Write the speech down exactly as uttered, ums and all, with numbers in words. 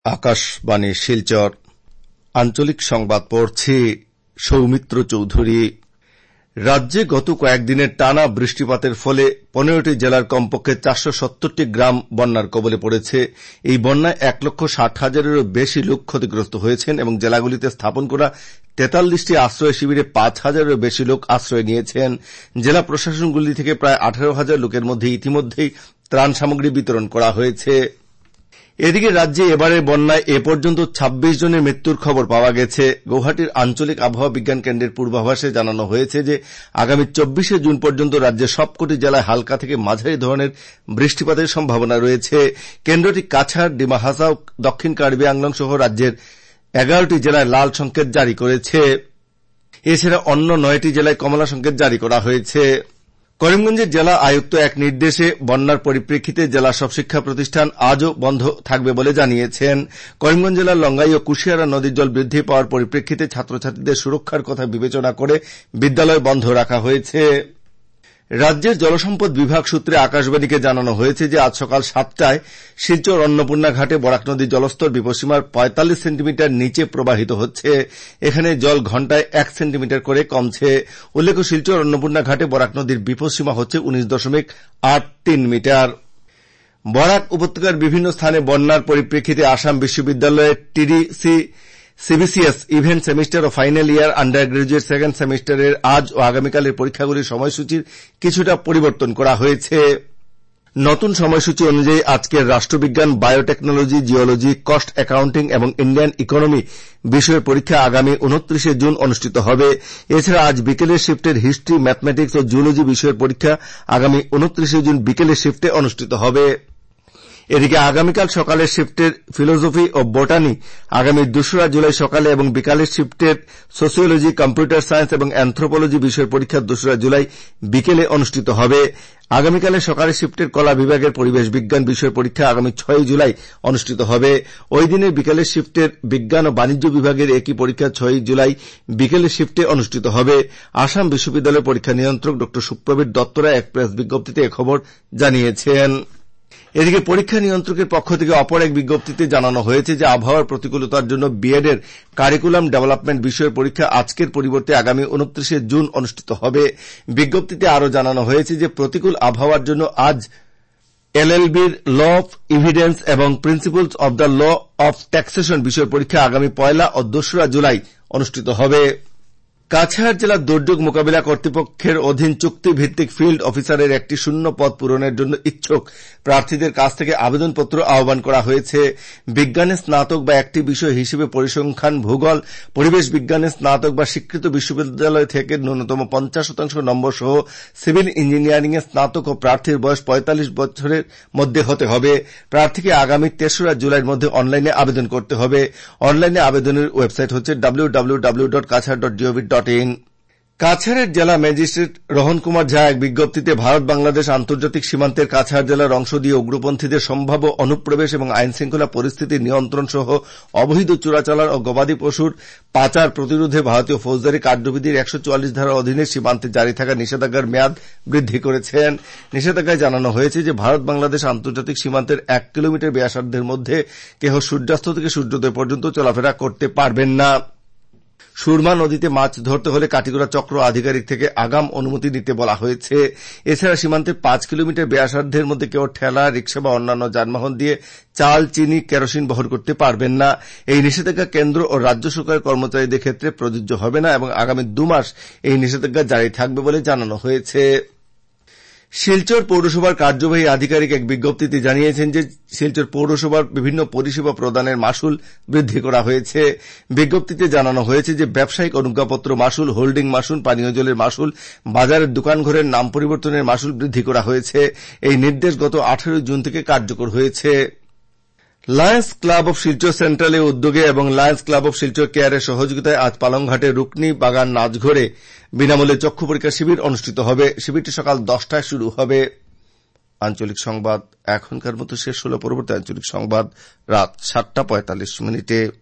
আকাশবাণী শিলচর আঞ্চলিক সংবাদ পড়ছি সৌমিত্র চৌধুরী। রাজ্যে গত কয়েকদিনের টানা বৃষ্টিপাতের ফলে পনেরোটি জেলার কমপক্ষে চারশো সত্তরটি গ্রাম বন্যার কবলে পড়েছে। এই বন্যায় এক লক্ষ ষাট হাজারেরও বেশি লোক ক্ষতিগ্রস্ত হয়েছেন এবং জেলাগুলিতে স্থাপন করা তেতাল্লিশটি আশ্রয় শিবিরে পাঁচ হাজারেরও বেশি লোক আশ্রয় নিয়েছেন। জেলা প্রশাসনগুলি থেকে প্রায় আঠারো হাজার লোকের মধ্যে ইতিমধ্যেই ত্রাণ সামগ্রী বিতরণ করা হয়েছে। এদিকে রাজ্যে এবারের বন্যায় এ পর্যন্ত ছাব্বিশ জনের মৃত্যুর খবর পাওয়া গেছে। গৌহাটির আঞ্চলিক আবহাওয়া বিজ্ঞান কেন্দ্রের পূর্বাভাসে জানানো হয়েছে যে আগামী চব্বিশে জুন পর্যন্ত রাজ্যের সবকটি জেলায় হালকা থেকে মাঝারি ধরনের বৃষ্টিপাতের সম্ভাবনা রয়েছে। কেন্দ্রটি কাছাড়, ডিমা হাসাও, দক্ষিণ কার্বি আংলং সহ রাজ্যের এগারোটি জেলায় লাল সংকেত জারি করেছে। এছাড়া অন্য নয়টি জেলায় কমলা সংকেত জারি করা হয়েছে। করিমগঞ্জের জেলা আয়ুক্ত এক নির্দেশে বন্যার পরিপ্রেক্ষিতে জেলার সব শিক্ষা প্রতিষ্ঠান আজও বন্ধ থাকবে বলে জানিয়েছেন। করিমগঞ্জ জেলার লঙ্গাই ও কুশিয়ারা নদীর জল বৃদ্ধি পাওয়ার পরিপ্রেক্ষিতে ছাত্রছাত্রীদের সুরক্ষার কথা বিবেচনা করে বিদ্যালয় বন্ধ রাখা হয়েছে। রাজ্যের জলসম্পদ বিভাগ সূত্রে আকাশবাণীকে জানানো হয়েছে যে আজ সকাল সাতটায় শিলচর অন্নপূর্ণা ঘাটে বরাক নদীর জলস্তর বিপদসীমার পঁয়তাল্লিশ সেন্টিমিটার নিচে প্রবাহিত হচ্ছে। এখানে জল ঘণ্টায় এক সেন্টিমিটার করে কমছে। উল্লেখ্য, শিলচর অন্নপূর্ণা ঘাটে বরাক নদীর বিপদসীমা হচ্ছে উনিশ দশমিক আট তিন মিটার। বরাক উপত্যকার বিভিন্ন স্থানে বন্যার পরিপ্রেক্ষিতে আসাম বিশ্ববিদ্যালয়ের টিডিসি সিবিসিএস ইভেন্ট সেমিস্টার ও final year under graduate second সেমিস্টারের আজ ও আগামীকালের পরীক্ষাগুলির সময়সূচির কিছুটা পরিবর্তন করা হয়েছে। নতুন সময়সূচি অনুযায়ী আজকের রাষ্ট্রবিজ্ঞান, বায়োটেকনোলজি, জিওলজি, কস্ট অ্যাকাউন্টিং এবং ইন্ডিয়ান ইকোনমি বিষয়ের পরীক্ষা আগামী উনত্রিশে জুন অনুষ্ঠিত হবে। এছাড়া আজ বিকেলের শিফটের হিস্ট্রি, ম্যাথমেটিক্স ও জুলজি বিষয়ের পরীক্ষা আগামী উনত্রিশে জুন বিকেলের শিফটে অনুষ্ঠিত হবে। এদিকে আগামীকাল সকালের শিফটের ফিলোসফি ও বোটানি আগামী দোসরা জুলাই সকালে এবং বিকালের শিফটের সোসিওলজি, কম্পিউটার সায়েন্স এবং অ্যানথ্রোপোলজি বিষয়ের পরীক্ষা দোসরা জুলাই বিকেলে অনুষ্ঠিত হবে। আগামীকালের সকালের শিফটের কলা বিভাগের পরিবেশ বিজ্ঞান বিষয়ের পরীক্ষা আগামী ছয় জুলাই অনুষ্ঠিত হবে। ওই দিনের বিকেলের শিফটের বিজ্ঞান ও বাণিজ্য বিভাগের একই পরীক্ষা ছয় জুলাই বিকেলের শিফটে অনুষ্ঠিত হবে। আসাম বিশ্ববিদ্যালয়ের পরীক্ষা নিয়ন্ত্রক ড সুপ্রবীর দত্তরা এক প্রেস বিজ্ঞপ্তিতে এ খবর জানিয়েছেন। এদিকে পরীক্ষা নিয়ন্ত্রকের পক্ষ থেকে অপর এক বিজ্ঞপ্তিতে জানানো হয়েছে যে আবহাওয়ার প্রতিকূলতার জন্য বিএড এর কারিকুলাম ডেভেলপমেন্ট বিষয়ের পরীক্ষা আজকের পরিবর্তে আগামী উনত্রিশে জুন অনুষ্ঠিত হবে। বিজ্ঞপ্তিতে আরও জানানো হয়েছে যে প্রতিকূল আবহাওয়ার জন্য আজ এলএলবির ল অফ ইভিডেন্স এবং principles of the law of taxation বিষয়ের পরীক্ষা আগামী পয়লা ও দোসরা জুলাই অনুষ্ঠিত হবে। কাছাড় জেলা দুর্যোগ মোকাবিলা কর্তৃপক্ষের অধীন চুক্তিভিত্তিক ফিল্ড অফিসারের একটি শূন্য পদ পূরণের জন্য ইচ্ছুক প্রার্থীদের কাছ থেকে আবেদনপত্র আহ্বান করা হয়েছে। বিজ্ঞানে স্নাতক বা একটি বিষয় হিসেবে পরিসংখ্যান, ভূগোল, পরিবেশ বিজ্ঞানে স্নাতক বা স্বীকৃত বিশ্ববিদ্যালয় থেকে ন্যূনতম পঞ্চাশ শতাংশ নম্বর সহ সিভিল ইঞ্জিনিয়ারিং এ স্নাতক ও প্রার্থীর বয়স পঁয়তাল্লিশ বছরের মধ্যে হতে হবে। প্রার্থীকে আগামী তেসরা জুলাইয়ের মধ্যে অনলাইনে আবেদন করতে হবে। অনলাইনে আবেদনের ওয়েবসাইট হচ্ছে W W W dot Cachar dot G O V dot in. কাছাড়ের জেলা ম্যাজিস্ট্রেট রোহন কুমার ঝা এক বিজ্ঞপ্তিতে ভারত বাংলাদেশ আন্তর্জাতিক সীমান্তের কাছাড় জেলার অংশ দিয়ে উগ্রপন্থীদের সম্ভাব্য অনুপ্রবেশ এবং আইনশৃঙ্খলা পরিস্থিতি নিয়ন্ত্রণ সহ অবৈধ চোরাচালান ও গবাদি পশুর পাচার প্রতিরোধে ভারতীয় ফৌজদারি কার্যবিধির একশো চুয়াল্লিশ ধারার অধীনে সীমান্তে জারি থাকা নিষেধাজ্ঞার মেয়াদ বৃদ্ধি করেছেন। নিষেধাজ্ঞায় জানানো হয়েছে যে ভারত বাংলাদেশ আন্তর্জাতিক সীমান্তের এক কিলোমিটার ব্যাসার্ধের মধ্যে কেহ সূর্যাস্ত থেকে সূর্যোদয় পর্যন্ত চলাফেরা করতে পারবেন না। সুরমা নদীতে মাছ ধরতে হলে কাটিগড়া চক্র আধিকারিক থেকে আগাম অনুমতি নিতে বলা হয়েছে। এছাড়া সীমান্তের পাঁচ কিলোমিটার ব্যাসার্ধের মধ্যে কেউ ঠেলা, রিক্সা বা অন্যান্য যানবাহন দিয়ে চাল, চিনি, কেরোসিন বহন করতে পারবেন না। এই নিষেধাজ্ঞা কেন্দ্র ও রাজ্য সরকারের কর্মচারীদের ক্ষেত্রে প্রযোজ্য হবে না এবং আগামী দু মাস এই নিষেধাজ্ঞা জারি থাকবে বলে জানানো হয়েছে। শিলচর পৌরসভার কার্যবাহী আধিকারিক এক বিজ্ঞপ্তিতে জানিয়েছেন যে শিলচর পৌরসভার বিভিন্ন পরিষেবা প্রদানের মাশুল বৃদ্ধি করা হয়েছে। বিজ্ঞপ্তিতে জানানো হয়েছে যে ব্যবসায়িক অনুজ্ঞাপত্র মাশুল, হোল্ডিং মাশুল, পানীয় জলের মাশুল, বাজারের দোকানঘরের নাম পরিবর্তনের মাশুল বৃদ্ধি করা হয়েছে। এই নির্দেশ গত আঠারোই জুন থেকে কার্যকর হয়েছে। লায়ন্স ক্লাব অব শিলচর সেন্ট্রালের উদ্যোগে এবং লায়ন্স ক্লাব অব শিলচর কেয়ারের সহযোগিতায় আজ পালংঘাটে রুকনি বাগান নাচঘরে বিনামূল্যে চক্ষু পরীক্ষা শিবির অনুষ্ঠিত হবে। শিবিরটি সকাল দশটায় শুরু হবে। আঞ্চলিক সংবাদ এখনকার মতো শেষ হল। পরবর্তী আঞ্চলিক সংবাদ রাত সাতটা পঁয়তাল্লিশ মিনিটে।